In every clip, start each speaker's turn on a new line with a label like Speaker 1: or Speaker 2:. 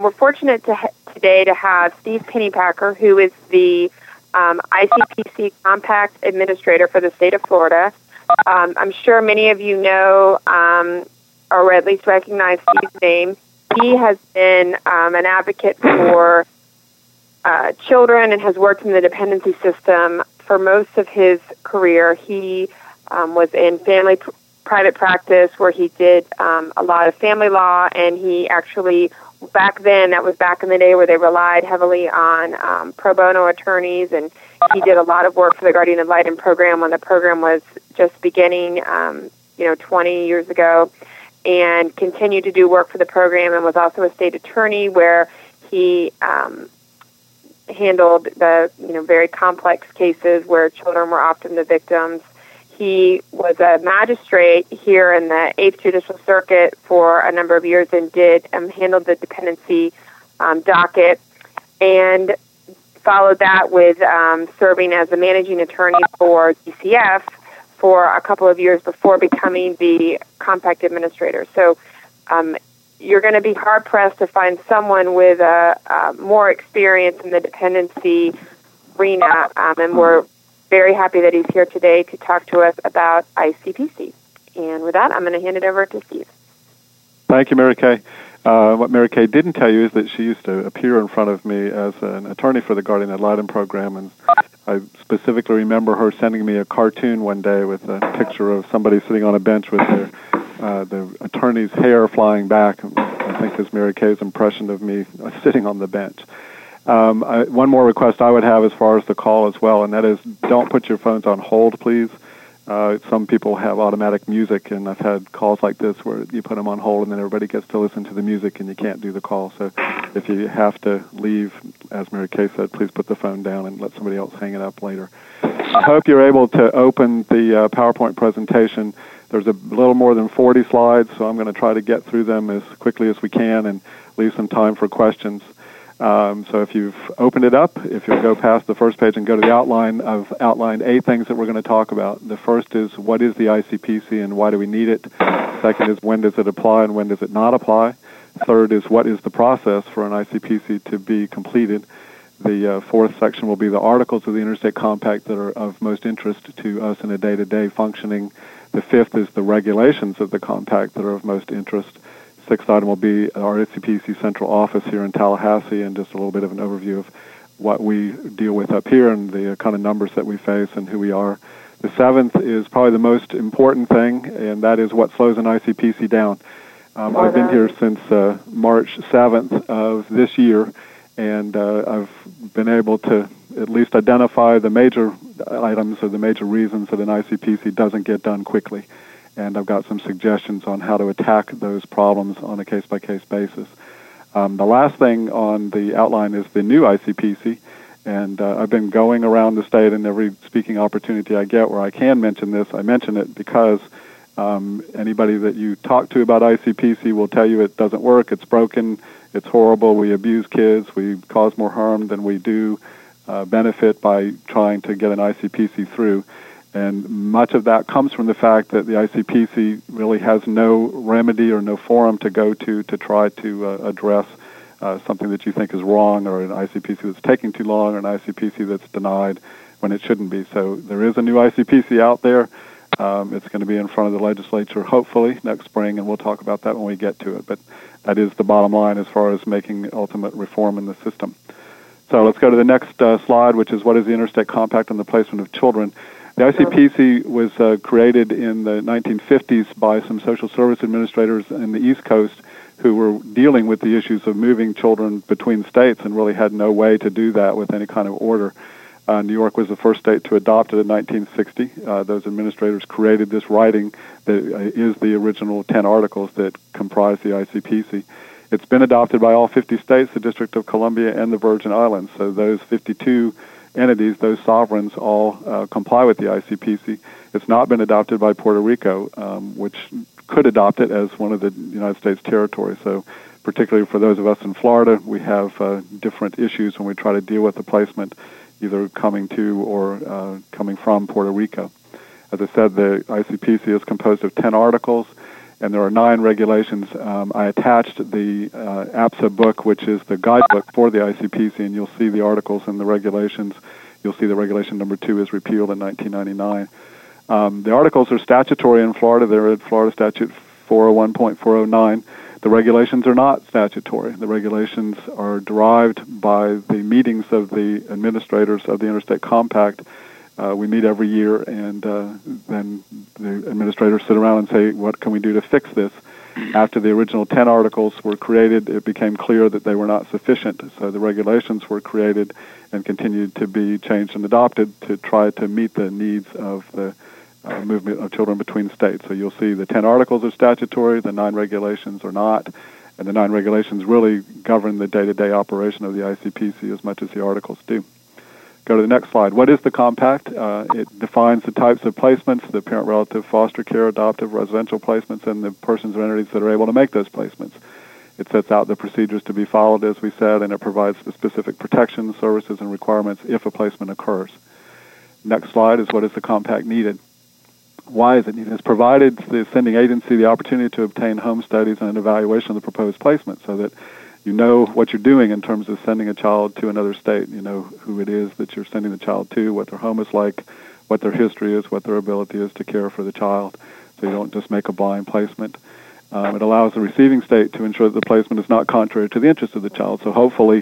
Speaker 1: we're fortunate today to have Steve Pennypacker, who is the ICPC Compact Administrator for the state of Florida. I'm sure many of you know or at least recognize Steve's name. He has been an advocate for children and has worked in the dependency system for most of his career. He was in private practice where he did a lot of family law, and he actually, back then, that was back in the day where they relied heavily on pro bono attorneys, and he did a lot of work for the Guardian Ad Litem program when the program was just beginning, 20 years ago, and continued to do work for the program, and was also a state attorney where he handled the very complex cases where children were often the victims. He was a magistrate here in the 8th Judicial Circuit for a number of years and did handle the dependency docket, and followed that with serving as the managing attorney for DCF for a couple of years before becoming the compact administrator. So you're going to be hard-pressed to find someone with more experience in the dependency arena, and we're very happy that he's here today to talk to us about ICPC. And with that, I'm going to hand it over to Steve.
Speaker 2: Thank you, Mary Kay. What Mary Kay didn't tell you is that she used to appear in front of me as an attorney for the Guardian Ad Litem program, and I specifically remember her sending me a cartoon one day with a picture of somebody sitting on a bench with the attorney's hair flying back. I think is Mary Kay's impression of me sitting on the bench. One more request I would have as far as the call as well, and that is don't put your phones on hold, please. Some people have automatic music, and I've had calls like this where you put them on hold and then everybody gets to listen to the music and you can't do the call. So if you have to leave, as Mary Kay said, please put the phone down and let somebody else hang it up later. I hope you're able to open the PowerPoint presentation. There's a little more than 40 slides, so I'm going to try to get through them as quickly as we can and leave some time for questions. So if you've opened it up, if you'll go past the first page and go to the outline, I've outlined 8 things that we're going to talk about. The first is what is the ICPC and why do we need it? Second is when does it apply and when does it not apply? Third is what is the process for an ICPC to be completed? The fourth section will be the articles of the Interstate Compact that are of most interest to us in a day-to-day functioning. The fifth is the regulations of the compact that are of most interest. Sixth item will be our ICPC central office here in Tallahassee, and just a little bit of an overview of what we deal with up here and the kind of numbers that we face and who we are. The seventh is probably the most important thing, and that is what slows an ICPC down. I've been here since March 7th of this year, and I've been able to at least identify the major items or the major reasons that an ICPC doesn't get done quickly. And I've got some suggestions on how to attack those problems on a case-by-case basis. The last thing on the outline is the new ICPC, and I've been going around the state, and every speaking opportunity I get where I can mention this, I mention it because anybody that you talk to about ICPC will tell you it doesn't work, it's broken, it's horrible, we abuse kids, we cause more harm than we do benefit by trying to get an ICPC through. And much of that comes from the fact that the ICPC really has no remedy or no forum to go to try to address something that you think is wrong, or an ICPC that's taking too long, or an ICPC that's denied when it shouldn't be. So there is a new ICPC out there. It's going to be in front of the legislature hopefully next spring, and we'll talk about that when we get to it. But that is the bottom line as far as making ultimate reform in the system. So let's go to the next slide, which is what is the Interstate Compact on the Placement of Children. The ICPC was created in the 1950s by some social service administrators in the East Coast who were dealing with the issues of moving children between states and really had no way to do that with any kind of order. New York was the first state to adopt it in 1960. Those administrators created this writing that is the original 10 articles that comprise the ICPC. It's been adopted by all 50 states, the District of Columbia, and the Virgin Islands. So those 52 entities, those sovereigns, all comply with the ICPC. It's not been adopted by Puerto Rico, which could adopt it as one of the United States territories. So particularly for those of us in Florida, we have different issues when we try to deal with the placement, either coming to or coming from Puerto Rico. As I said, the ICPC is composed of 10 articles, and there are 9 regulations. I attached the APSA book, which is the guidebook for the ICPC, and you'll see the articles and the regulations. You'll see the regulation number 2 is repealed in 1999. The articles are statutory in Florida. They're at Florida Statute 401.409. The regulations are not statutory. The regulations are derived by the meetings of the administrators of the Interstate Compact. We meet every year, and then the administrators sit around and say, what can we do to fix this? After the original 10 articles were created, it became clear that they were not sufficient. So the regulations were created and continued to be changed and adopted to try to meet the needs of the movement of children between states. So you'll see the 10 articles are statutory, the 9 regulations are not, and the 9 regulations really govern the day-to-day operation of the ICPC as much as the articles do. Go to the next slide. What is the compact? It defines the types of placements, the parent, relative, foster care, adoptive, residential placements, and the persons or entities that are able to make those placements. It sets out the procedures to be followed, as we said, and it provides the specific protections, services, and requirements if a placement occurs. Next slide is what is the compact needed. Why is it needed? It's provided the sending agency the opportunity to obtain home studies and an evaluation of the proposed placement so that you know what you're doing in terms of sending a child to another state. You know who it is that you're sending the child to, what their home is like, what their history is, what their ability is to care for the child. So you don't just make a blind placement. It allows the receiving state to ensure that the placement is not contrary to the interest of the child. So hopefully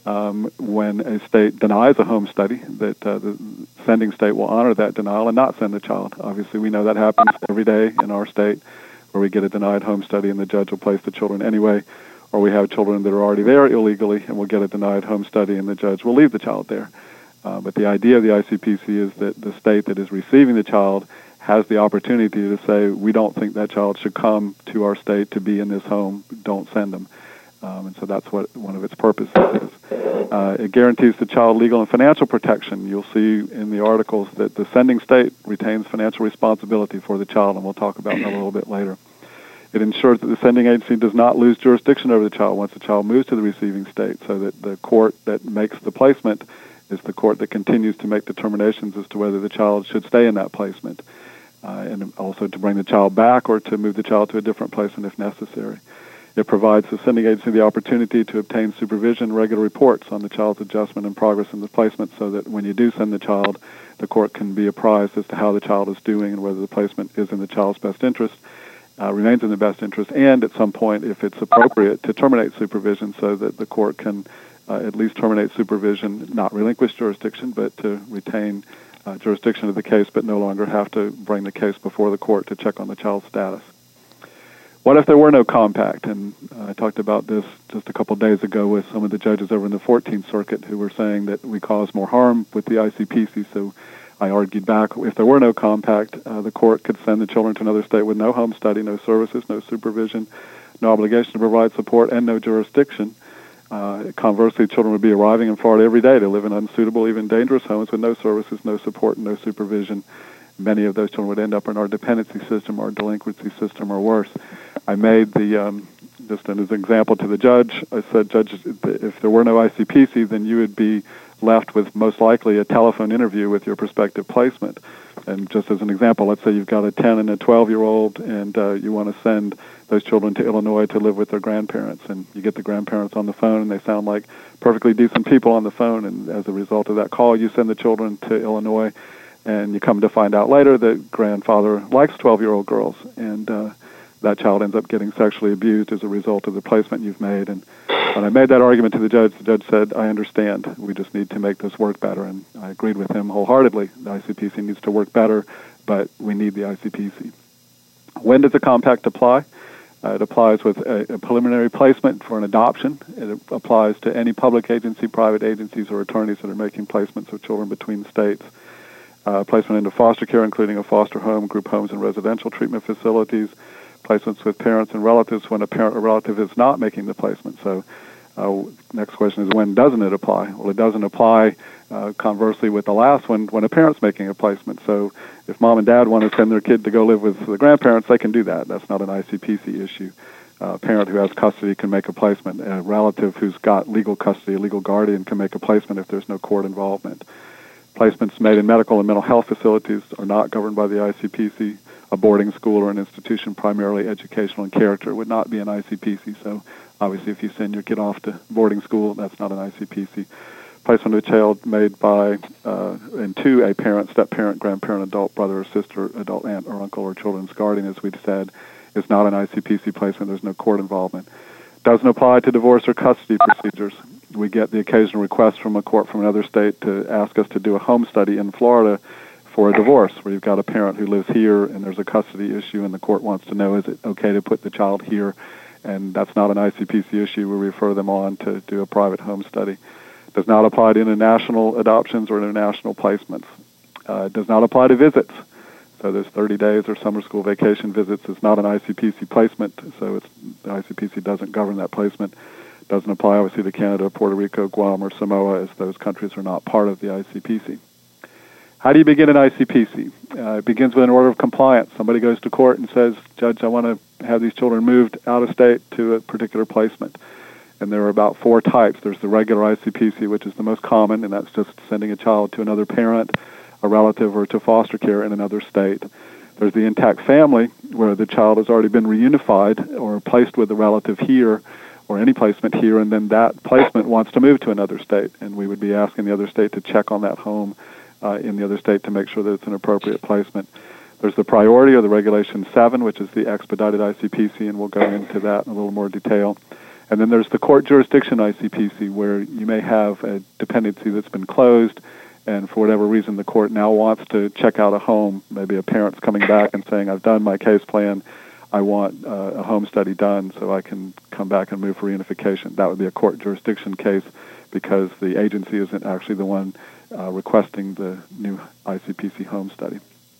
Speaker 2: when a state denies a home study, that the sending state will honor that denial and not send the child. Obviously, we know that happens every day in our state where we get a denied home study and the judge will place the children anyway, or we have children that are already there illegally and will get a denied home study and the judge will leave the child there. But the idea of the ICPC is that the state that is receiving the child has the opportunity to say, we don't think that child should come to our state to be in this home, don't send them. And so that's what one of its purposes is. It guarantees the child legal and financial protection. You'll see in the articles that the sending state retains financial responsibility for the child, and we'll talk about that a little bit later. It ensures that the sending agency does not lose jurisdiction over the child once the child moves to the receiving state, so that the court that makes the placement is the court that continues to make determinations as to whether the child should stay in that placement, and also to bring the child back or to move the child to a different placement if necessary. It provides the sending agency the opportunity to obtain supervision and regular reports on the child's adjustment and progress in the placement so that when you do send the child, the court can be apprised as to how the child is doing and whether the placement is in the child's best interest, remains in the best interest, and at some point, if it's appropriate, to terminate supervision so that the court can at least terminate supervision, not relinquish jurisdiction, but to retain jurisdiction of the case, but no longer have to bring the case before the court to check on the child's status. What if there were no compact? And I talked about this just a couple of days ago with some of the judges over in the 14th Circuit who were saying that we cause more harm with the ICPC. So I argued back, if there were no compact, the court could send the children to another state with no home study, no services, no supervision, no obligation to provide support, and no jurisdiction. Conversely, children would be arriving in Florida every day to live in unsuitable, even dangerous homes with no services, no support, and no supervision. Many of those children would end up in our dependency system, our delinquency system, or worse. I made the, just as an example to the judge, I said, Judge, if there were no ICPC, then you would be left with most likely a telephone interview with your prospective placement. And just as an example, let's say you've got a 10 and a 12-year-old, and you want to send those children to Illinois to live with their grandparents. And you get the grandparents on the phone, and they sound like perfectly decent people on the phone. And as a result of that call, you send the children to Illinois, and you come to find out later that grandfather likes 12-year-old girls, and that child ends up getting sexually abused as a result of the placement you've made. And when I made that argument to the judge said, I understand. We just need to make this work better. And I agreed with him wholeheartedly. The ICPC needs to work better, but we need the ICPC. When does the compact apply? It applies with a preliminary placement for an adoption. It applies to any public agency, private agencies, or attorneys that are making placements of children between states. Placement into foster care, including a foster home, group homes, and residential treatment facilities. Placements with parents and relatives when a parent or relative is not making the placement. So next question is, when doesn't it apply? Well, it doesn't apply, conversely, with the last one, when a parent's making a placement. So if mom and dad want to send their kid to go live with the grandparents, they can do that. That's not an ICPC issue. A parent who has custody can make a placement. A relative who's got legal custody, a legal guardian, can make a placement if there's no court involvement. Placements made in medical and mental health facilities are not governed by the ICPC. a boarding school or an institution primarily educational in character. It would not be an ICPC. So obviously if you send your kid off to boarding school, that's not an ICPC. Placement of a child made by and to a parent, step-parent, grandparent, adult brother or sister, adult aunt or uncle or children's guardian, as we've said, is not an ICPC placement. There's no court involvement. Doesn't apply to divorce or custody procedures. We get the occasional request from a court from another state to ask us to do a home study in Florida for a divorce, where you've got a parent who lives here and there's a custody issue and the court wants to know, is it okay to put the child here? And that's not an ICPC issue. We refer them on to do a private home study. Does not apply to international adoptions or international placements. Does not apply to visits. So there's 30 days or summer school vacation visits. It's not an ICPC placement, so the ICPC doesn't govern that placement. Doesn't apply, obviously, to Canada, Puerto Rico, Guam, or Samoa, as those countries are not part of the ICPC. How do you begin an ICPC? It begins with an order of compliance. Somebody goes to court and says, Judge, I want to have these children moved out of state to a particular placement. And there are about 4 types. There's the regular ICPC, which is the most common, and that's just sending a child to another parent, a relative, or to foster care in another state. There's the intact family, where the child has already been reunified or placed with a relative here or any placement here, and then that placement wants to move to another state. And we would be asking the other state to check on that home in the other state to make sure that it's an appropriate placement. There's the priority, or the Regulation 7, which is the expedited ICPC, and we'll go into that in a little more detail. And then there's the court jurisdiction ICPC, where you may have a dependency that's been closed, and for whatever reason the court now wants to check out a home. Maybe a parent's coming back and saying, I've done my case plan, I want a home study done so I can come back and move for reunification. That would be a court jurisdiction case because the agency isn't actually the one requesting the new ICPC home study.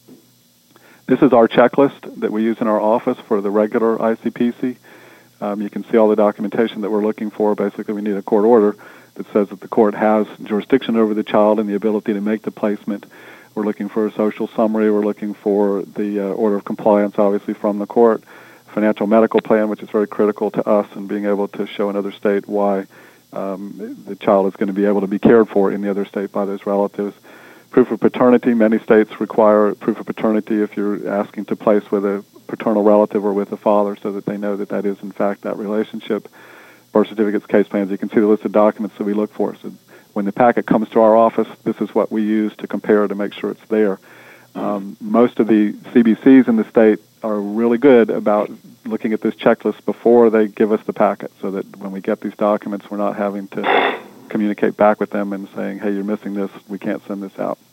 Speaker 2: This is our checklist that we use in our office for the regular ICPC. You can see all the documentation that we're looking for. Basically, we need a court order that says that the court has jurisdiction over the child and the ability to make the placement. We're looking for a social summary. We're looking for the order of compliance, obviously, from the court. Financial medical plan, which is very critical to us in being able to show another state why the child is going to be able to be cared for in the other state by those relatives. Proof of paternity. Many states require proof of paternity if you're asking to place with a paternal relative or with a father so that they know that that is, in fact, that relationship. Birth certificates, case plans. You can see the list of documents that we look for. So when the packet comes to our office, this is what we use to compare to make sure it's there. Most of the CBCs in the state are really good about looking at this checklist before they give us the packet so that when we get these documents, we're not having to communicate back with them and saying, hey, you're missing this, we can't send this out.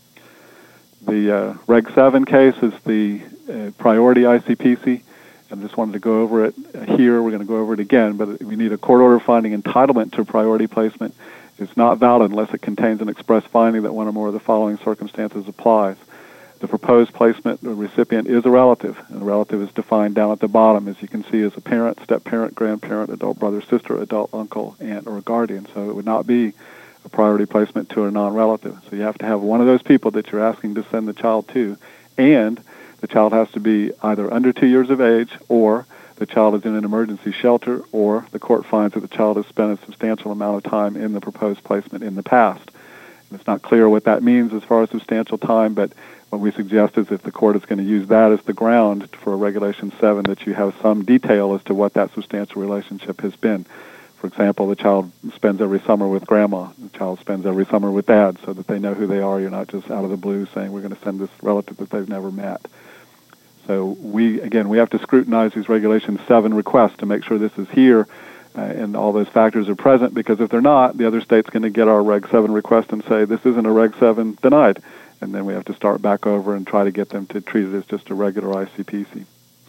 Speaker 2: The Reg 7 case is the priority ICPC. I just wanted to go over it here. We're going to go over it again, but we need a court order finding entitlement to priority placement. It's not valid unless it contains an express finding that one or more of the following circumstances applies. The proposed placement, the recipient is a relative, and the relative is defined down at the bottom, as you can see, as a parent, step-parent, grandparent, adult brother, sister, adult uncle, aunt, or guardian. So it would not be a priority placement to a non-relative. So you have to have one of those people that you're asking to send the child to, and the child has to be either under 2 years of age, or the child is in an emergency shelter, or the court finds that the child has spent a substantial amount of time in the proposed placement in the past. And it's not clear what that means as far as substantial time, but what we suggest is if the court is going to use that as the ground for Regulation 7, that you have some detail as to what that substantial relationship has been. For example, the child spends every summer with grandma. The child spends every summer with dad, so that they know who they are. You're not just out of the blue saying we're going to send this relative that they've never met. So we have to scrutinize these Regulation 7 requests to make sure this is here and all those factors are present, because if they're not, the other state's going to get our Reg 7 request and say, this isn't a Reg 7, denied. And then we have to start back over and try to get them to treat it as just a regular ICPC.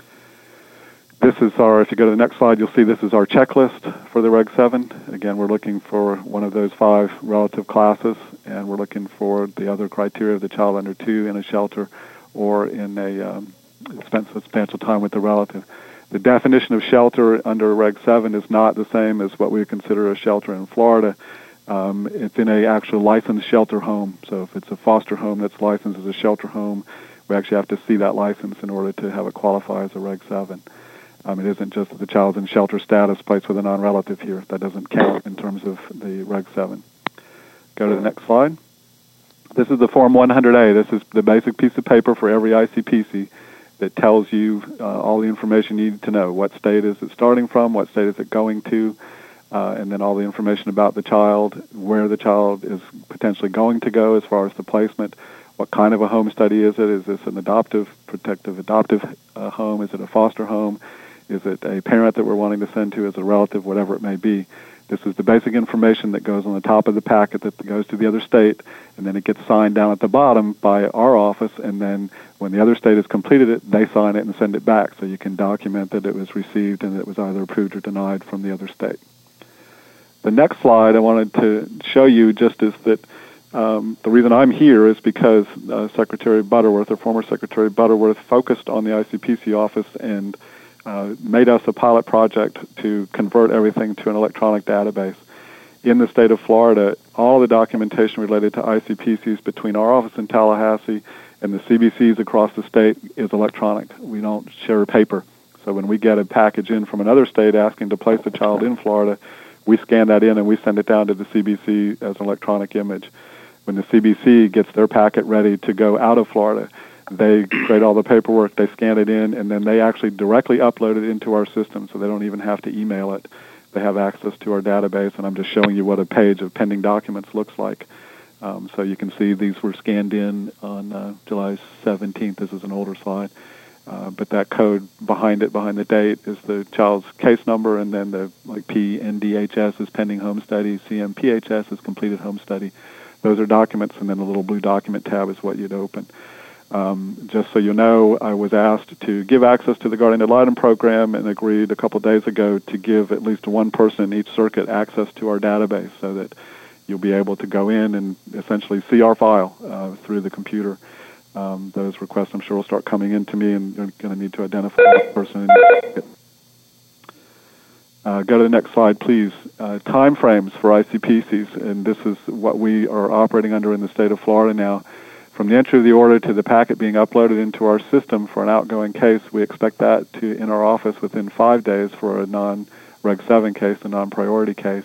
Speaker 2: This is if you go to the next slide, you'll see this is our checklist for the Reg 7. Again, we're looking for one of those 5 relative classes, and we're looking for the other criteria of the child under 2 in a shelter or in a substantial time with the relative. The definition of shelter under Reg 7 is not the same as what we consider a shelter in Florida. It's in a actual licensed shelter home. So if it's a foster home that's licensed as a shelter home, we actually have to see that license in order to have it qualify as a Reg 7. It isn't just that the child's in shelter status placed with a non-relative here. That doesn't count in terms of the Reg 7. Go to the next slide. This is the Form 100A. This is the basic piece of paper for every ICPC. that tells you all the information you need to know. What state is it starting from? What state is it going to? And then all the information about the child, where the child is potentially going to go as far as the placement. What kind of a home study is it? Is this an protective adoptive home? Is it a foster home? Is it a parent that we're wanting to send to as a relative, whatever it may be? This is the basic information that goes on the top of the packet that goes to the other state, and then it gets signed down at the bottom by our office, and then when the other state has completed it, they sign it and send it back, so you can document that it was received and it was either approved or denied from the other state. The next slide I wanted to show you just is that the reason I'm here is because Secretary Butterworth, or former Secretary Butterworth, focused on the ICPC office and made us a pilot project to convert everything to an electronic database. In the state of Florida, all the documentation related to ICPCs between our office in Tallahassee and the CBCs across the state is electronic. We don't share paper. So when we get a package in from another state asking to place a child in Florida, we scan that in and we send it down to the CBC as an electronic image. When the CBC gets their packet ready to go out of Florida, they create all the paperwork, they scan it in, and then they actually directly upload it into our system, so they don't even have to email it. They have access to our database, and I'm just showing you what a page of pending documents looks like. So you can see these were scanned in on July 17th. This is an older slide. But that code behind it, behind the date, is the child's case number, and then the PNDHS is pending home study, CMPHS is completed home study. Those are documents, and then the little blue document tab is what you'd open. Just so you know, I was asked to give access to the Guardian Ad Litem program and agreed a couple of days ago to give at least one person in each circuit access to our database so that you'll be able to go in and essentially see our file through the computer. Those requests, I'm sure, will start coming in to me, and you're going to need to identify that person. Go to the next slide, please. Time frames for ICPCs, and this is what we are operating under in the state of Florida now. From the entry of the order to the packet being uploaded into our system for an outgoing case, we expect that to in our office within 5 days for a non-Reg 7 case, a non-priority case.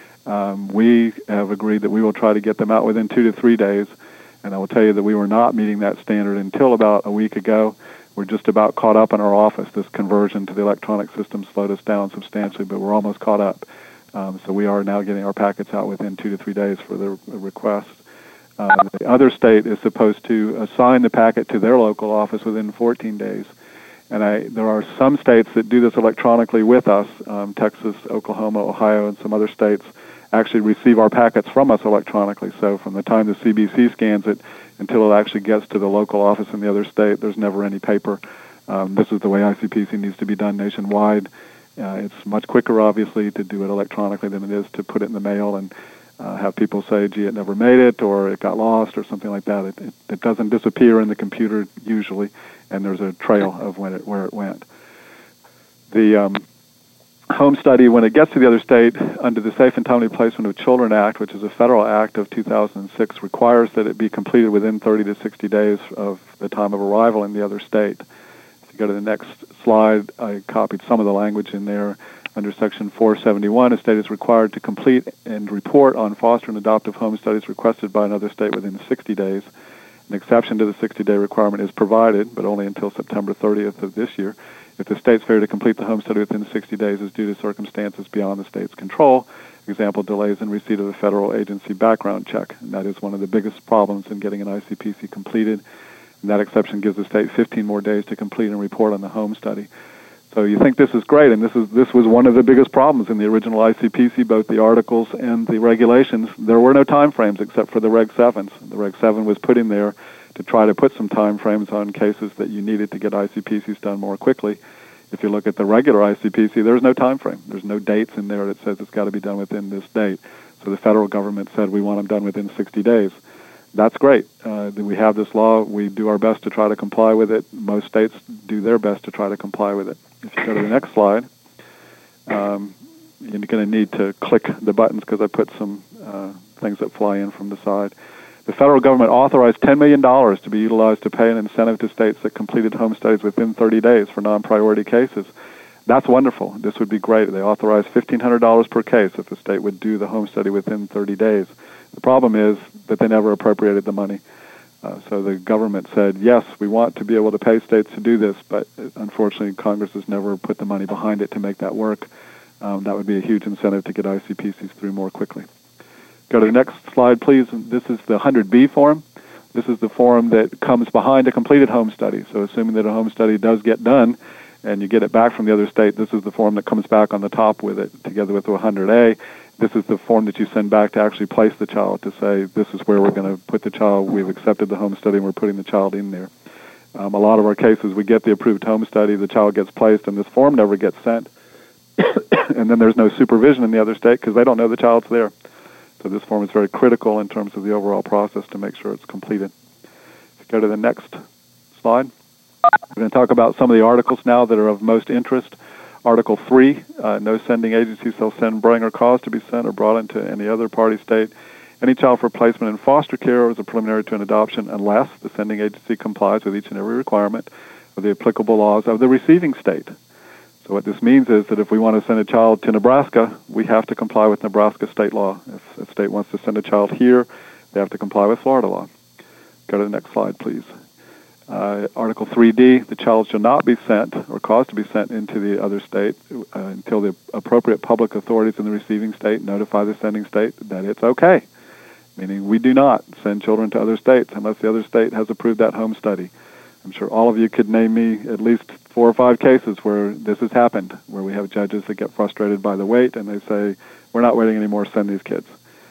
Speaker 2: We have agreed that we will try to get them out within 2 to 3 days, and I will tell you that we were not meeting that standard until about a week ago. We're just about caught up in our office. This conversion to the electronic system slowed us down substantially, but we're almost caught up. So we are now getting our packets out within 2 to 3 days for the request. The other state is supposed to assign the packet to their local office within 14 days. And there are some states that do this electronically with us. Texas, Oklahoma, Ohio, and some other states actually receive our packets from us electronically. So from the time the CBC scans it until it actually gets to the local office in the other state, there's never any paper. This is the way ICPC needs to be done nationwide. It's much quicker, obviously, to do it electronically than it is to put it in the mail and have people say, gee, it never made it, or it got lost, or something like that. It doesn't disappear in the computer usually, and there's a trail of where it went. The home study, when it gets to the other state, under the Safe and Timely Placement of Children Act, which is a federal act of 2006, requires that it be completed within 30 to 60 days of the time of arrival in the other state. If you go to the next slide, I copied some of the language in there. Under Section 471, a state is required to complete and report on foster and adoptive home studies requested by another state within 60 days. An exception to the 60-day requirement is provided, but only until September 30th of this year, if the state's failure to complete the home study within 60 days is due to circumstances beyond the state's control. Example, delays in receipt of a federal agency background check. And that is one of the biggest problems in getting an ICPC completed. And that exception gives the state 15 more days to complete and report on the home study. So you think this is great, and this was one of the biggest problems in the original ICPC, both the articles and the regulations. There were no time frames except for the Reg 7s. The Reg 7 was put in there to try to put some time frames on cases that you needed to get ICPCs done more quickly. If you look at the regular ICPC, there's no time frame. There's no dates in there that says it's got to be done within this date. So the federal government said we want them done within 60 days. That's great. We have this law. We do our best to try to comply with it. Most states do their best to try to comply with it. If you go to the next slide, you're going to need to click the buttons because I put some things that fly in from the side. The federal government authorized $10 million to be utilized to pay an incentive to states that completed home studies within 30 days for non-priority cases. That's wonderful. This would be great. They authorized $1,500 per case if the state would do the home study within 30 days. The problem is that they never appropriated the money. So the government said, yes, we want to be able to pay states to do this, but unfortunately Congress has never put the money behind it to make that work. That would be a huge incentive to get ICPCs through more quickly. Go to the next slide, please. This is the 100B form. This is the form that comes behind a completed home study. So assuming that a home study does get done and you get it back from the other state, this is the form that comes back on the top with it, together with the 100A. This is the form that you send back to actually place the child, to say this is where we're going to put the child. We've accepted the home study and we're putting the child in there. A lot of our cases, we get the approved home study, the child gets placed, and this form never gets sent. And then there's no supervision in the other state because they don't know the child's there. So this form is very critical in terms of the overall process to make sure it's completed. If you go to the next slide, we're going to talk about some of the articles now that are of most interest. Article 3, no sending agency shall send, bring, or cause to be sent or brought into any other party state any child for placement in foster care or as a preliminary to an adoption unless the sending agency complies with each and every requirement of the applicable laws of the receiving state. So what this means is that if we want to send a child to Nebraska, we have to comply with Nebraska state law. If a state wants to send a child here, they have to comply with Florida law. Go to the next slide, please. Article 3D, the child shall not be sent or caused to be sent into the other state until the appropriate public authorities in the receiving state notify the sending state that it's okay, meaning we do not send children to other states unless the other state has approved that home study. I'm sure all of you could name me at least 4 or 5 cases where this has happened, where we have judges that get frustrated by the wait and they say, we're not waiting anymore, send these kids.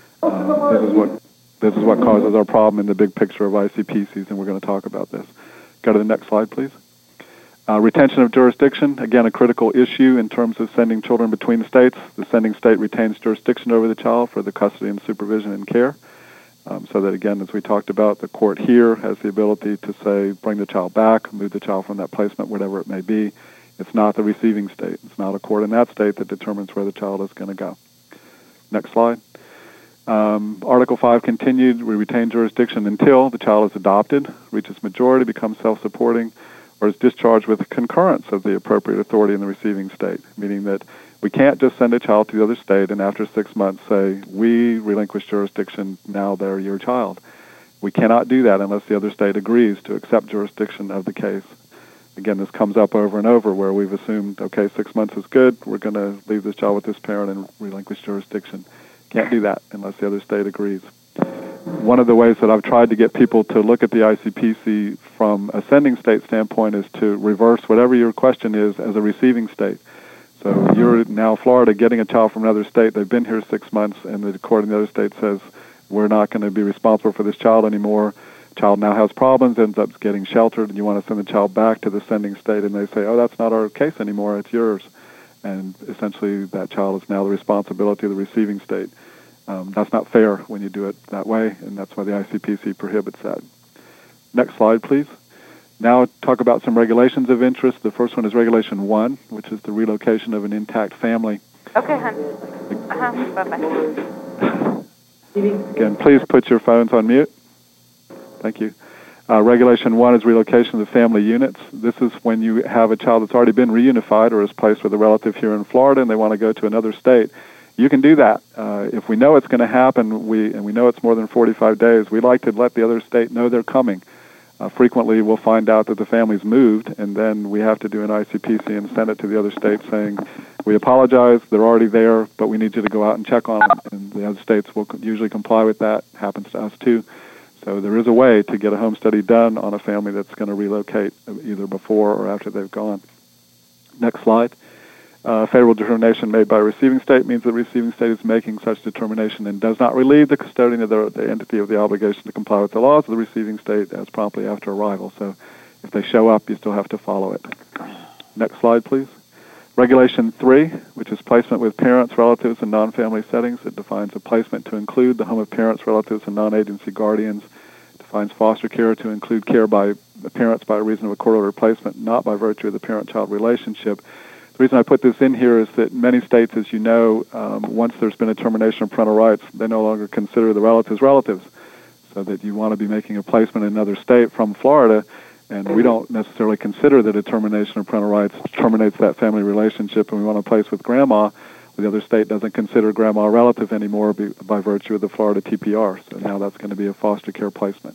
Speaker 2: This is what causes our problem in the big picture of ICPCs, and we're going to talk about this. Go to the next slide, please. Retention of jurisdiction, again, a critical issue in terms of sending children between states. The sending state retains jurisdiction over the child for the custody and supervision and care. So that, again, as we talked about, the court here has the ability to say, bring the child back, move the child from that placement, whatever it may be. It's not the receiving state. It's not a court in that state that determines where the child is going to go. Next slide. Article 5 continued. We retain jurisdiction until the child is adopted, reaches majority, becomes self-supporting, or is discharged with concurrence of the appropriate authority in the receiving state, meaning that we can't just send a child to the other state and after 6 months say, we relinquish jurisdiction, now they're your child. We cannot do that unless the other state agrees to accept jurisdiction of the case. Again, this comes up over and over where we've assumed, okay, 6 months is good, we're going to leave this child with this parent and relinquish jurisdiction. Can't do that unless the other state agrees. One of the ways that I've tried to get people to look at the ICPC from a sending state standpoint is to reverse whatever your question is as a receiving state. So you're now Florida getting a child from another state. They've been here 6 months, and the court in the other state says, we're not going to be responsible for this child anymore. Child now has problems, ends up getting sheltered, and you want to send the child back to the sending state, and they say, oh, that's not our case anymore, it's yours. And essentially that child is now the responsibility of the receiving state. That's not fair when you do it that way, and that's why the ICPC prohibits that. Next slide, please. Now talk about some regulations of interest. The first one is Regulation 1, which is the relocation of an intact family.
Speaker 1: Okay, hon. Bye-bye.
Speaker 2: Again, please put your phones on mute. Thank you. Regulation 1 is relocation of the family units. This is when you have a child that's already been reunified or is placed with a relative here in Florida and they want to go to another state. You can do that. If we know it's going to happen, and we know it's more than 45 days, we like to let the other state know they're coming. Frequently, we'll find out that the family's moved, and then we have to do an ICPC and send it to the other state saying, we apologize, they're already there, but we need you to go out and check on them. And the other states will usually comply with that. It happens to us, too. So there is a way to get a home study done on a family that's going to relocate either before or after they've gone. Next slide. Favorable determination made by a receiving state means the receiving state is making such determination and does not relieve the custodian of the entity of the obligation to comply with the laws of the receiving state as promptly after arrival. So if they show up, you still have to follow it. Next slide, please. Regulation 3, which is placement with parents, relatives, and non-family settings. It defines a placement to include the home of parents, relatives, and non-agency guardians. It defines foster care to include care by the parents by reason of a court order placement, not by virtue of the parent-child relationship. The reason I put this in here is that many states, as you know, once there's been a termination of parental rights, they no longer consider the relatives relatives. So that you want to be making a placement in another state from Florida, and we don't necessarily consider that a termination of parental rights terminates that family relationship, and we want to place with grandma. The other state doesn't consider grandma a relative anymore by virtue of the Florida TPR. So now that's going to be a foster care placement.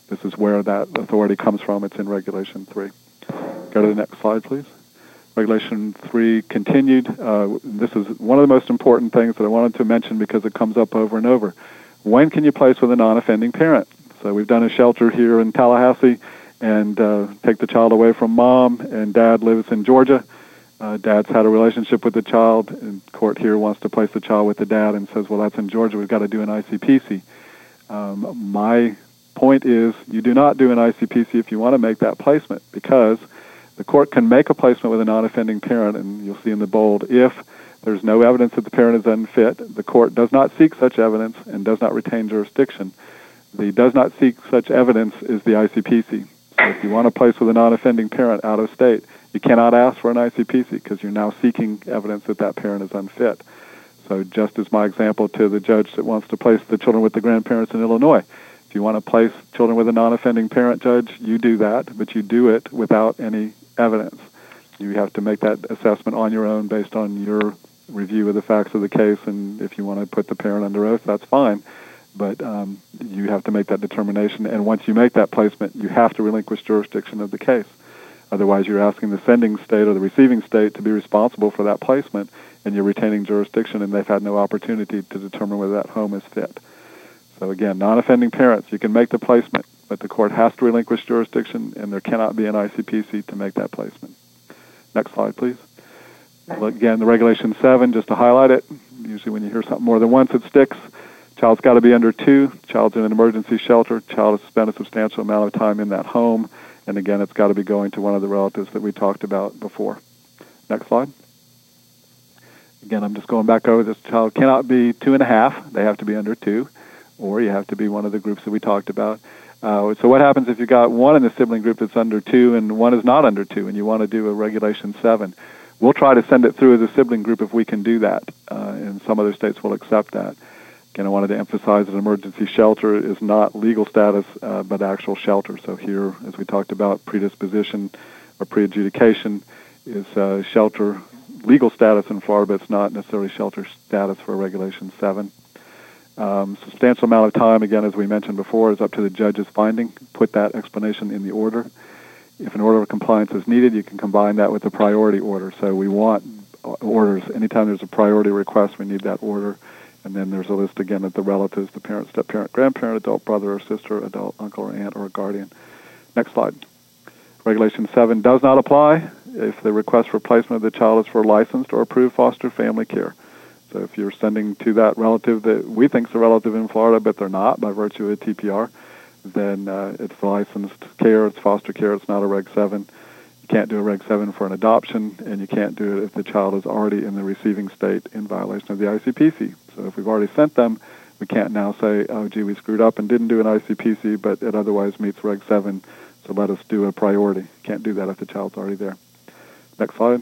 Speaker 2: This is where that authority comes from. It's in Regulation 3. Go to the next slide, please. Regulation 3 continued. This is one of the most important things that I wanted to mention because it comes up over and over. When can you place with a non-offending parent? So we've done a shelter here in Tallahassee and take the child away from mom, and dad lives in Georgia. Dad's had a relationship with the child, and court here wants to place the child with the dad and says, well, that's in Georgia. We've got to do an ICPC. My point is you do not do an ICPC if you want to make that placement, because the court can make a placement with a non-offending parent, and you'll see in the bold, if there's no evidence that the parent is unfit, the court does not seek such evidence and does not retain jurisdiction. The does not seek such evidence is the ICPC. So if you want to place with a non-offending parent out of state, you cannot ask for an ICPC because you're now seeking evidence that that parent is unfit. So just as my example to the judge that wants to place the children with the grandparents in Illinois, if you want to place children with a non-offending parent, judge, you do that, but you do it without any evidence. You have to make that assessment on your own based on your review of the facts of the case, and if you want to put the parent under oath, that's fine. But you have to make that determination, and once you make that placement, you have to relinquish jurisdiction of the case. Otherwise, you're asking the sending state or the receiving state to be responsible for that placement, and you're retaining jurisdiction, and they've had no opportunity to determine whether that home is fit. So again, non-offending parents, you can make the placement, but the court has to relinquish jurisdiction, and there cannot be an ICPC to make that placement. Next slide, please. Again, the Regulation 7, just to highlight it, usually when you hear something more than once, it sticks. Child's got to be under 2. Child's in an emergency shelter. Child has spent a substantial amount of time in that home. And again, it's got to be going to one of the relatives that we talked about before. Next slide. Again, I'm just going back over this. Child cannot be 2.5. They have to be under 2. Or you have to be one of the groups that we talked about. So what happens if you got one in the sibling group that's under 2 and one is not under 2 and you want to do a Regulation 7? We'll try to send it through as a sibling group if we can do that. And some other states will accept that. Again, I wanted to emphasize that emergency shelter is not legal status, but actual shelter. So here, as we talked about, predisposition or pre-adjudication is shelter legal status in Florida, but it's not necessarily shelter status for Regulation 7. Substantial amount of time, again, as we mentioned before, is up to the judge's finding. Put that explanation in the order. If an order of compliance is needed, you can combine that with a priority order. So we want orders. Anytime there's a priority request, we need that order. And then there's a list again of the relatives, the parent, step-parent, grandparent, adult brother or sister, adult uncle or aunt or a guardian. Next slide. Regulation 7 does not apply if the request for placement of the child is for licensed or approved foster family care. So if you're sending to that relative that we think is a relative in Florida, but they're not by virtue of TPR, then it's licensed care, it's foster care, it's not a Reg 7. You can't do a Reg 7 for an adoption, and you can't do it if the child is already in the receiving state in violation of the ICPC. So if we've already sent them, we can't now say, oh, gee, we screwed up and didn't do an ICPC, but it otherwise meets Reg 7, so let us do a priority. Can't do that if the child's already there. Next slide.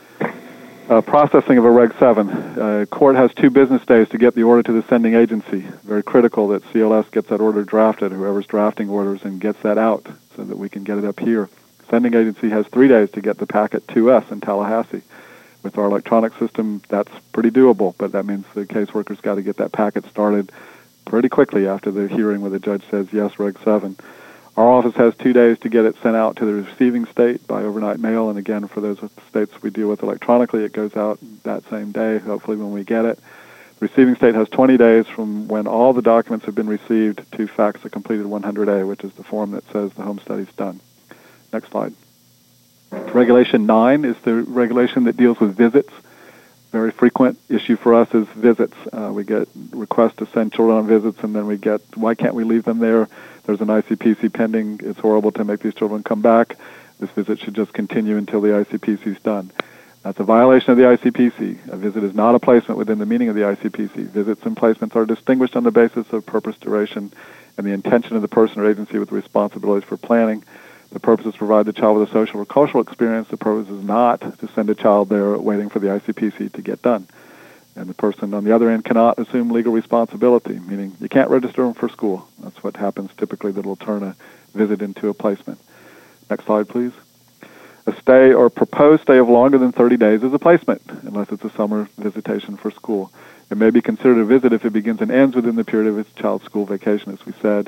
Speaker 2: Processing of a Reg 7. Court has 2 business days to get the order to the sending agency. Very critical that CLS gets that order drafted, whoever's drafting orders, and gets that out so that we can get it up here. Sending agency has 3 days to get the packet to us in Tallahassee. With our electronic system, that's pretty doable, but that means the caseworker's got to get that packet started pretty quickly after the hearing where the judge says, yes, Reg 7. Our office has 2 days to get it sent out to the receiving state by overnight mail, and again, for those states we deal with electronically, it goes out that same day, hopefully when we get it. The receiving state has 20 days from when all the documents have been received to fax a completed 100A, which is the form that says the home study's done. Next slide. Regulation 9 is the regulation that deals with visits. Very frequent issue for us is visits. We get requests to send children on visits, and then we get, why can't we leave them there? There's an ICPC pending. It's horrible to make these children come back. This visit should just continue until the ICPC is done. That's a violation of the ICPC. A visit is not a placement within the meaning of the ICPC. Visits and placements are distinguished on the basis of purpose, duration, and the intention of the person or agency with responsibilities for planning. The purpose is to provide the child with a social or cultural experience. The purpose is not to send a child there waiting for the ICPC to get done. And the person on the other end cannot assume legal responsibility, meaning you can't register them for school. That's what happens typically that will turn a visit into a placement. Next slide, please. A stay or proposed stay of longer than 30 days is a placement, unless it's a summer visitation for school. It may be considered a visit if it begins and ends within the period of its child's school vacation, as we said.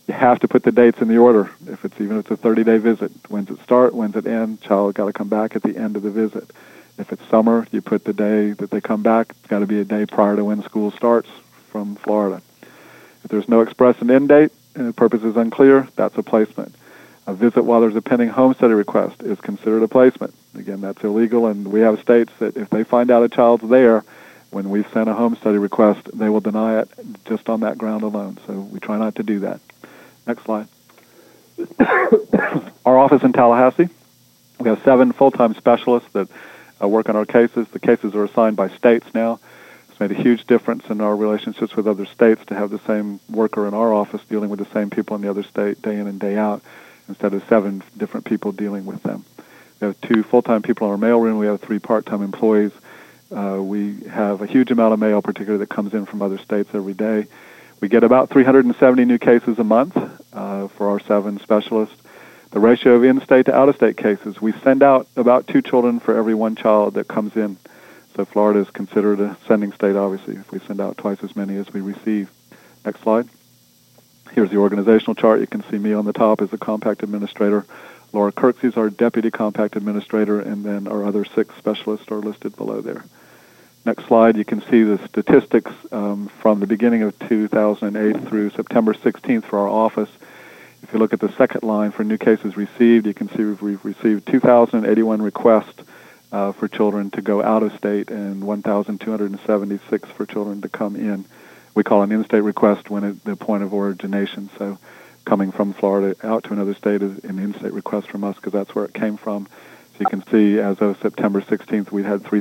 Speaker 2: You have to put the dates in the order. Even if it's a 30-day visit, when's it start, when's it end? Child got to come back at the end of the visit. If it's summer, you put the day that they come back. It's got to be a day prior to when school starts from Florida. If there's no express and end date and the purpose is unclear, that's a placement. A visit while there's a pending home study request is considered a placement. Again, that's illegal, and we have states that if they find out a child's there when we've sent a home study request, they will deny it just on that ground alone. So we try not to do that. Next slide. Our office in Tallahassee, we have 7 full-time specialists that work on our cases. The cases are assigned by states now. It's made a huge difference in our relationships with other states to have the same worker in our office dealing with the same people in the other state day in and day out instead of 7 different people dealing with them. We have 2 full-time people in our mailroom. We have 3 part-time employees. We have a huge amount of mail, particularly that comes in from other states every day. We get about 370 new cases a month for our 7 specialists. The ratio of in-state to out-of-state cases, we send out about 2 children for every 1 child that comes in. So Florida is considered a sending state, obviously, if we send out twice as many as we receive. Next slide. Here's the organizational chart. You can see me on the top as the compact administrator. Laura Kirksey is our deputy compact administrator, and then our other 6 specialists are listed below there. Next slide, you can see the statistics from the beginning of 2008 through September 16th for our office. If you look at the second line for new cases received, you can see we've received 2,081 requests for children to go out of state and 1,276 for children to come in. We call an in-state request when at the point of origination. So coming from Florida out to another state is an in-state request from us because that's where it came from. So you can see as of September 16th, we had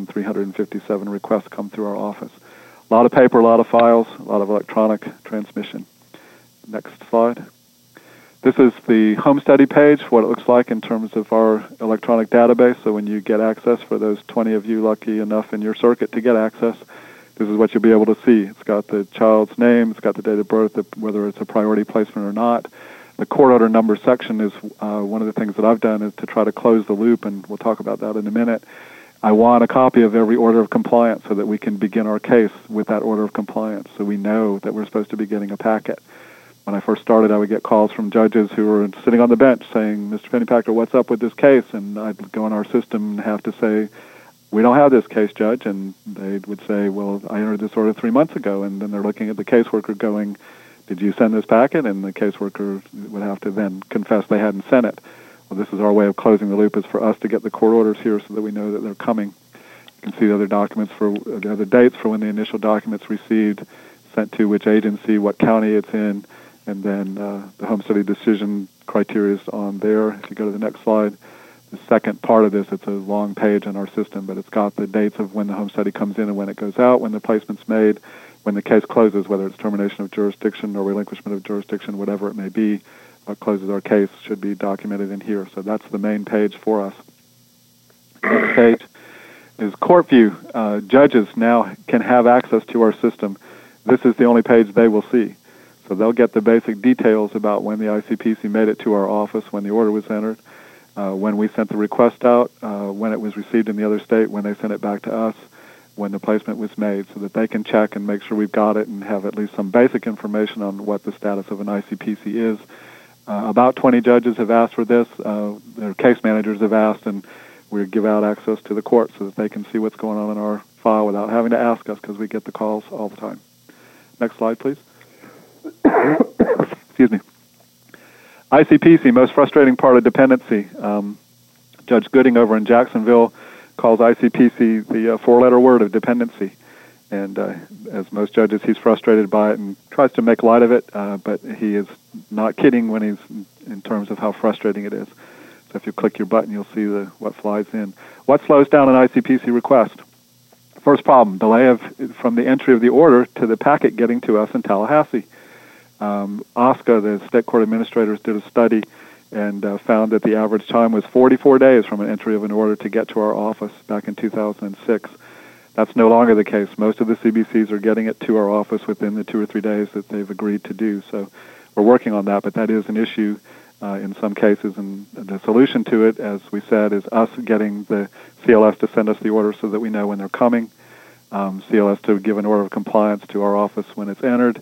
Speaker 2: 3,357 requests come through our office. A lot of paper, a lot of files, a lot of electronic transmission. Next slide. This is the home study page, what it looks like in terms of our electronic database. So when you get access, for those 20 of you lucky enough in your circuit to get access, this is what you'll be able to see. It's got the child's name, it's got the date of birth, whether it's a priority placement or not. The court order number section is one of the things that I've done is to try to close the loop, and we'll talk about that in a minute. I want a copy of every order of compliance so that we can begin our case with that order of compliance, so we know that we're supposed to be getting a packet. When I first started, I would get calls from judges who were sitting on the bench saying, Mr. Pennypacker, what's up with this case? And I'd go in our system and have to say, we don't have this case, Judge. And they would say, well, I entered this order 3 months ago. And then they're looking at the caseworker going, did you send this packet? And the caseworker would have to then confess they hadn't sent it. Well, this is our way of closing the loop, is for us to get the court orders here so that we know that they're coming. You can see the other documents for the other dates for when the initial document's received, sent to which agency, what county it's in, and then the home study decision criteria is on there. If you go to the next slide, the second part of this, it's a long page in our system, but it's got the dates of when the home study comes in and when it goes out, when the placement's made, when the case closes, whether it's termination of jurisdiction or relinquishment of jurisdiction, whatever it may be, what closes our case should be documented in here. So that's the main page for us. Next page is court view. Judges now can have access to our system. This is the only page they will see. So they'll get the basic details about when the ICPC made it to our office, when the order was entered, when we sent the request out, when it was received in the other state, when they sent it back to us, when the placement was made, so that they can check and make sure we've got it and have at least some basic information on what the status of an ICPC is. About 20 judges have asked for this. Their case managers have asked, and we give out access to the court so that they can see what's going on in our file without having to ask us, because we get the calls all the time. Next slide, please. Excuse me. ICPC, most frustrating part of dependency. Judge Gooding over in Jacksonville calls ICPC the 4-letter word of dependency. And as most judges, he's frustrated by it and tries to make light of it, but he is not kidding when he's in terms of how frustrating it is. So if you click your button, you'll see what flies in. What slows down an ICPC request? First problem, delay from the entry of the order to the packet getting to us in Tallahassee. OSCA, the state court administrators, did a study and found that the average time was 44 days from an entry of an order to get to our office back in 2006. That's no longer the case. Most of the CBCs are getting it to our office within the 2 or 3 days that they've agreed to do. So we're working on that, but that is an issue in some cases. And the solution to it, as we said, is us getting the CLS to send us the order so that we know when they're coming, CLS to give an order of compliance to our office when it's entered,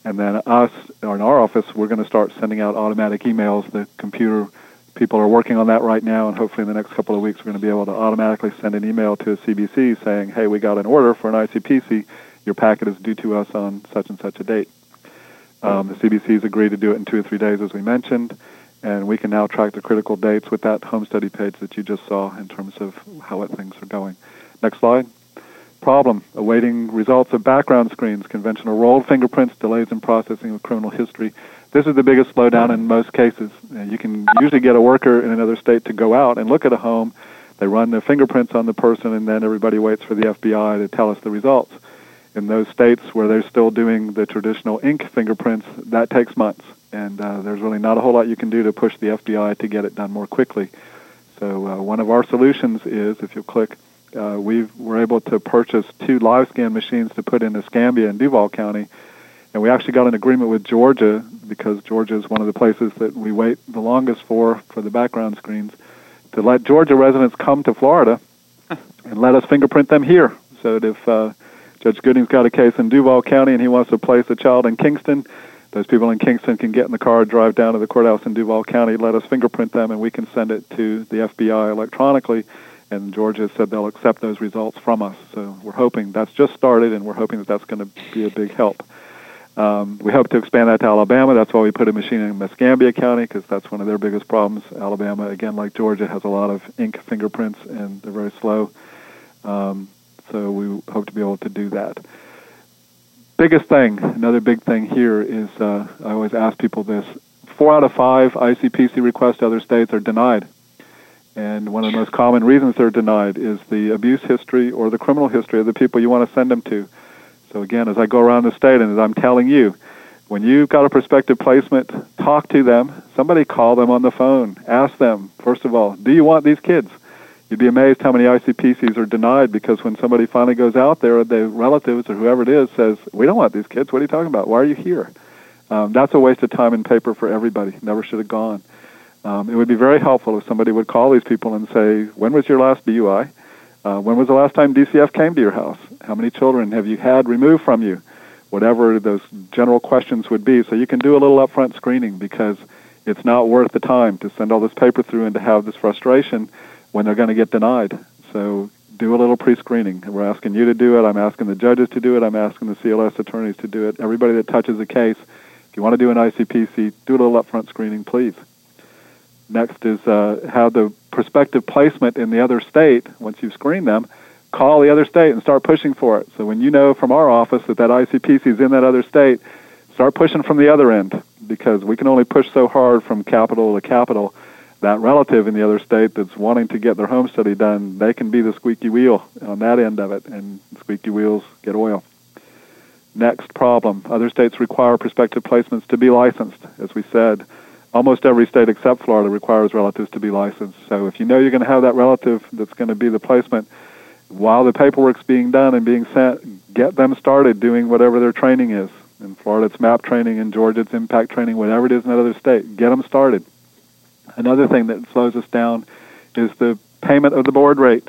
Speaker 2: And then us, or in our office, we're going to start sending out automatic emails. The computer people are working on that right now, and hopefully in the next couple of weeks we're going to be able to automatically send an email to a CBC saying, hey, we got an order for an ICPC. Your packet is due to us on such and such a date. The CBCs agreed to do it in 2 or 3 days, as we mentioned, and we can now track the critical dates with that home study page that you just saw in terms of how things are going. Next slide. Problem, awaiting results of background screens, conventional rolled fingerprints, delays in processing of criminal history. This is the biggest slowdown in most cases. You can usually get a worker in another state to go out and look at a home. They run their fingerprints on the person, and then everybody waits for the FBI to tell us the results. In those states where they're still doing the traditional ink fingerprints, that takes months, and there's really not a whole lot you can do to push the FBI to get it done more quickly. So one of our solutions is, if you'll click, we were able to purchase 2 live scan machines to put in Escambia in Duval County, and we actually got an agreement with Georgia, because Georgia is one of the places that we wait the longest for the background screens, to let Georgia residents come to Florida and let us fingerprint them here. So that if Judge Gooding's got a case in Duval County and he wants to place a child in Kingston, those people in Kingston can get in the car, drive down to the courthouse in Duval County, let us fingerprint them, and we can send it to the FBI electronically. And Georgia said they'll accept those results from us. So we're hoping that's just started, and we're hoping that that's going to be a big help. We hope to expand that to Alabama. That's why we put a machine in Escambia County, because that's one of their biggest problems. Alabama, again, like Georgia, has a lot of ink fingerprints, and they're very slow. So we hope to be able to do that. Biggest thing, another big thing here is, I always ask people this, 4 out of 5 ICPC requests to other states are denied. And one of the most common reasons they're denied is the abuse history or the criminal history of the people you want to send them to. So again, as I go around the state and as I'm telling you, when you've got a prospective placement, talk to them. Somebody call them on the phone. Ask them, first of all, do you want these kids? You'd be amazed how many ICPCs are denied, because when somebody finally goes out there, the relatives or whoever it is says, we don't want these kids. What are you talking about? Why are you here? That's a waste of time and paper for everybody. Never should have gone. It would be very helpful if somebody would call these people and say, when was your last DUI? When was the last time DCF came to your house? How many children have you had removed from you? Whatever those general questions would be. So you can do a little upfront screening, because it's not worth the time to send all this paper through and to have this frustration when they're going to get denied. So do a little pre-screening. We're asking you to do it. I'm asking the judges to do it. I'm asking the CLS attorneys to do it. Everybody that touches a case, if you want to do an ICPC, do a little upfront screening, please. Next is how the prospective placement in the other state, once you've screened them, call the other state and start pushing for it. So when you know from our office that ICPC is in that other state, start pushing from the other end, because we can only push so hard from capital to capital. That relative in the other state that's wanting to get their home study done, they can be the squeaky wheel on that end of it, and squeaky wheels get oil. Next problem, other states require prospective placements to be licensed. As we said, almost every state except Florida requires relatives to be licensed. So if you know you're going to have that relative that's going to be the placement, while the paperwork's being done and being sent, get them started doing whatever their training is. In Florida, it's MAP training. In Georgia, it's impact training. Whatever it is in another state, get them started. Another thing that slows us down is the payment of the board rate.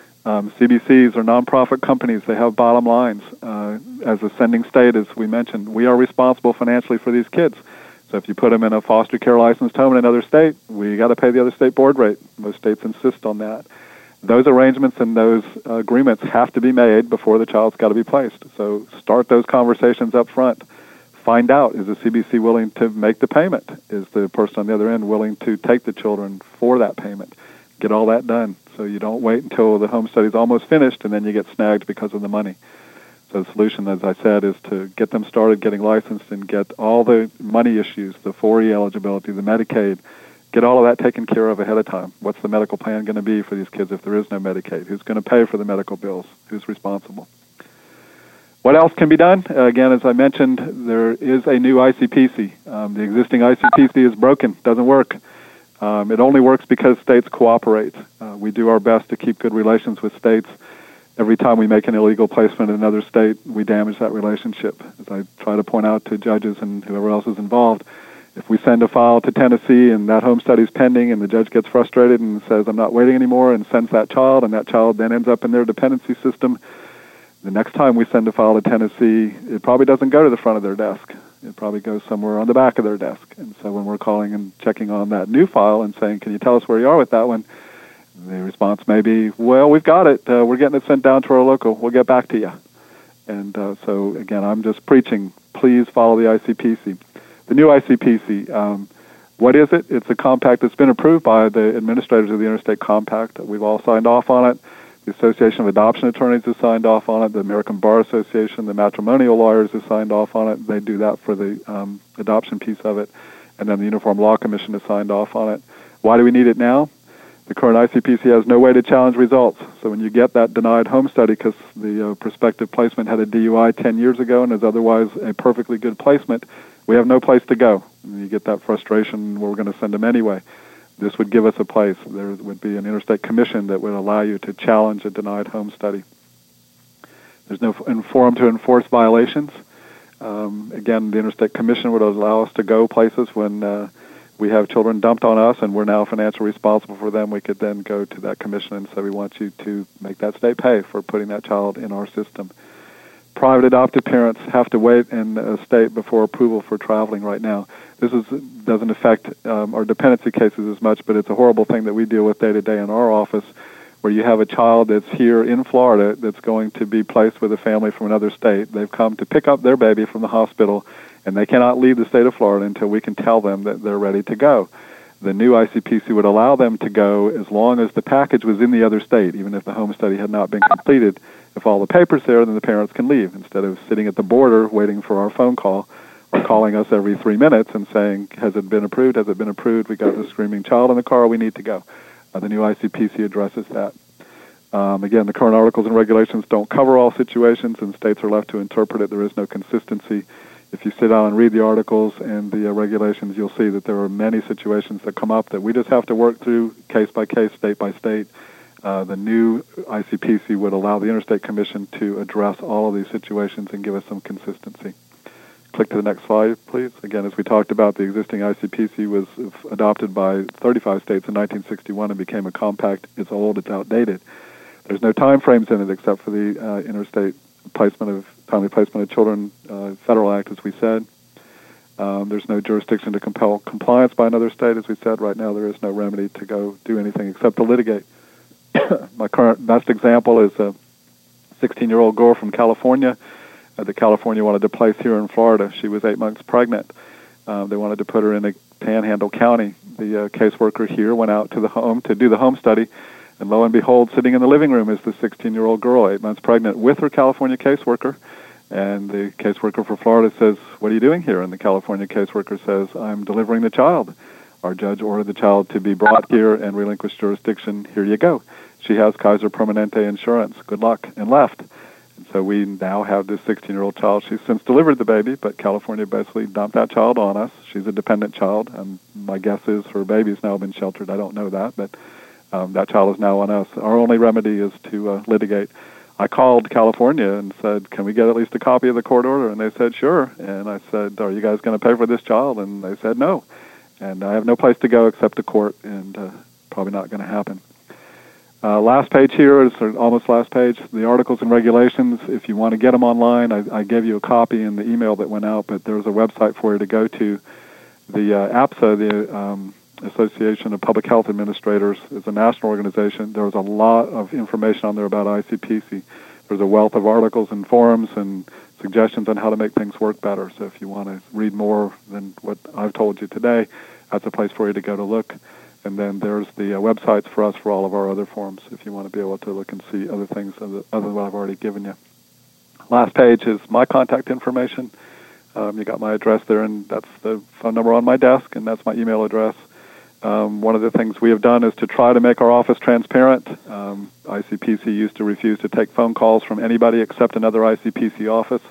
Speaker 2: CBCs are nonprofit companies. They have bottom lines. As a sending state, as we mentioned, we are responsible financially for these kids. So if you put them in a foster care licensed home in another state, we got to pay the other state board rate. Most states insist on that. Those arrangements and those agreements have to be made before the child's got to be placed. So start those conversations up front. Find out, is the CBC willing to make the payment? Is the person on the other end willing to take the children for that payment? Get all that done, so you don't wait until the home study's almost finished and then you get snagged because of the money. So the solution, as I said, is to get them started getting licensed and get all the money issues, the 4E eligibility, the Medicaid, get all of that taken care of ahead of time. What's the medical plan going to be for these kids if there is no Medicaid? Who's going to pay for the medical bills? Who's responsible? What else can be done? Again, as I mentioned, there is a new ICPC. The existing ICPC is broken, doesn't work. It only works because states cooperate. We do our best to keep good relations with states. Every time we make an illegal placement in another state, we damage that relationship. As I try to point out to judges and whoever else is involved, if we send a file to Tennessee and that home study is pending and the judge gets frustrated and says, I'm not waiting anymore, and sends that child, and that child then ends up in their dependency system, the next time we send a file to Tennessee, it probably doesn't go to the front of their desk. It probably goes somewhere on the back of their desk. And so when we're calling and checking on that new file and saying, can you tell us where you are with that one, the response may be, well, we've got it. We're getting it sent down to our local. We'll get back to you. And so, again, I'm just preaching, please follow the ICPC. The new ICPC, what is it? It's a compact that's been approved by the administrators of the Interstate Compact. We've all signed off on it. The Association of Adoption Attorneys has signed off on it. The American Bar Association, the matrimonial lawyers have signed off on it. They do that for the adoption piece of it. And then the Uniform Law Commission has signed off on it. Why do we need it now? The current ICPC has no way to challenge results. So when you get that denied home study because the prospective placement had a DUI 10 years ago and is otherwise a perfectly good placement, we have no place to go. And you get that frustration, well, we're going to send them anyway. This would give us a place. There would be an interstate commission that would allow you to challenge a denied home study. There's no forum to enforce violations. Again, the interstate commission would allow us to go places when we have children dumped on us and we're now financially responsible for them. We could then go to that commission and say we want you to make that state pay for putting that child in our system. Private adoptive parents have to wait in a state before approval for traveling right now. This doesn't affect our dependency cases as much, but it's a horrible thing that we deal with day to day in our office, where you have a child that's here in Florida that's going to be placed with a family from another state. They've come to pick up their baby from the hospital, and they cannot leave the state of Florida until we can tell them that they're ready to go. The new ICPC would allow them to go as long as the package was in the other state, even if the home study had not been completed. If all the paper's there, then the parents can leave, instead of sitting at the border waiting for our phone call or calling us every 3 minutes and saying, has it been approved? Has it been approved? We got the screaming child in the car. We need to go. The new ICPC addresses that. Again, the current articles and regulations don't cover all situations, and states are left to interpret it. There is no consistency. If you sit down and read the articles and the regulations, you'll see that there are many situations that come up that we just have to work through case by case, state by state. The new ICPC would allow the Interstate Commission to address all of these situations and give us some consistency. Click to the next slide, please. Again, as we talked about, the existing ICPC was adopted by 35 states in 1961 and became a compact. It's old, it's outdated. There's no time frames in it except for the Interstate Timely Placement of Children Federal Act, as we said. There's no jurisdiction to compel compliance by another state, as we said. Right now there is no remedy to go do anything except to litigate. My current best example is a 16-year-old girl from California that California wanted to place here in Florida. She was 8 months pregnant. They wanted to put her in a Panhandle County. The caseworker here went out to the home to do the home study, and lo and behold, sitting in the living room is the 16-year-old girl, 8 months pregnant, with her California caseworker. And the caseworker for Florida says, what are you doing here? And the California caseworker says, I'm delivering the child. Our judge ordered the child to be brought here and relinquish jurisdiction. Here you go. She has Kaiser Permanente insurance. Good luck. And left. And so we now have this 16-year-old child. She's since delivered the baby, but California basically dumped that child on us. She's a dependent child, and my guess is her baby's now been sheltered. I don't know that, but that child is now on us. Our only remedy is to litigate. I called California and said, can we get at least a copy of the court order? And they said, sure. And I said, are you guys going to pay for this child? And they said, no. And I have no place to go except to court, and probably not going to happen. Last page here is almost last page. The articles and regulations, if you want to get them online, I gave you a copy in the email that went out, but there's a website for you to go to. The APSA, the Association of Public Health Administrators, is a national organization. There's a lot of information on there about ICPC. There's a wealth of articles and forums and suggestions on how to make things work better. So if you want to read more than what I've told you today, that's a place for you to go to look. And then there's the websites for us for all of our other forums if you want to be able to look and see other things other than what I've already given you. Last page is my contact information. You got my address there, and that's the phone number on my desk, and that's my email address. One of the things we have done is to try to make our office transparent. ICPC used to refuse to take phone calls from anybody except another ICPC office.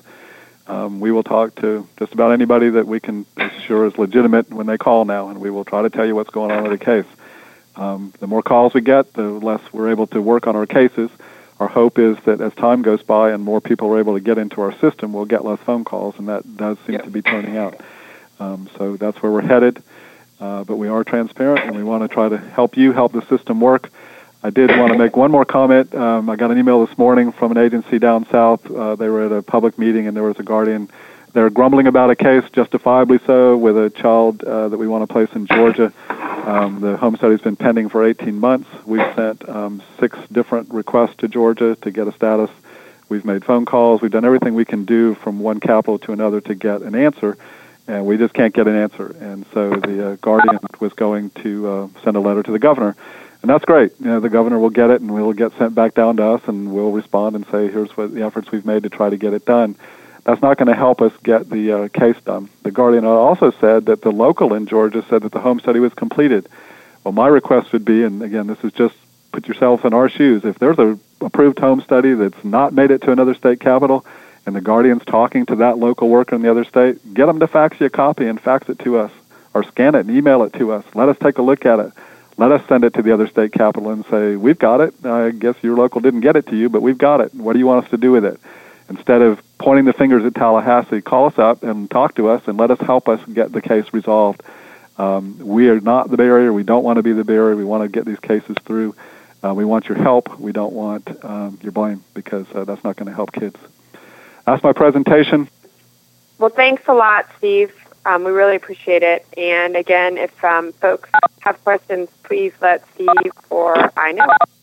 Speaker 2: We will talk to just about anybody that we can assure is legitimate when they call now, and we will try to tell you what's going on with the case. The more calls we get, the less we're able to work on our cases. Our hope is that as time goes by and more people are able to get into our system, we'll get less phone calls, and that does seem to be turning out. So that's where we're headed. But we are transparent, and we want to try to help you help the system work. I did want to make one more comment. I got an email this morning from an agency down south. They were at a public meeting, and there was a guardian They're grumbling about a case, justifiably so, with a child that we want to place in Georgia. The home study's been pending for 18 months. We've sent 6 different requests to Georgia to get a status. We've made phone calls. We've done everything we can do from one capital to another to get an answer, and we just can't get an answer. And so the Guardian was going to send a letter to the governor. And that's great. The governor will get it, and we'll get sent back down to us, and we'll respond and say, here's what the efforts we've made to try to get it done. That's not going to help us get the case done. The Guardian also said that the local in Georgia said that the home study was completed. Well, my request would be, and again, this is just put yourself in our shoes, if there's a approved home study that's not made it to another state capital, and the Guardian's talking to that local worker in the other state, get them to fax you a copy and fax it to us, or scan it and email it to us. Let us take a look at it. Let us send it to the other state capital and say, we've got it. I guess your local didn't get it to you, but we've got it. What do you want us to do with it? Instead of pointing the fingers at Tallahassee, call us up and talk to us and let us help us get the case resolved. We are not the Bay Area. We don't want to be the Bay Area. We want to get these cases through. We want your help. We don't want your blame, because that's not going to help kids. That's my presentation.
Speaker 1: Well, thanks a lot, Steve. We really appreciate it. And again, if folks have questions, please let Steve or I know.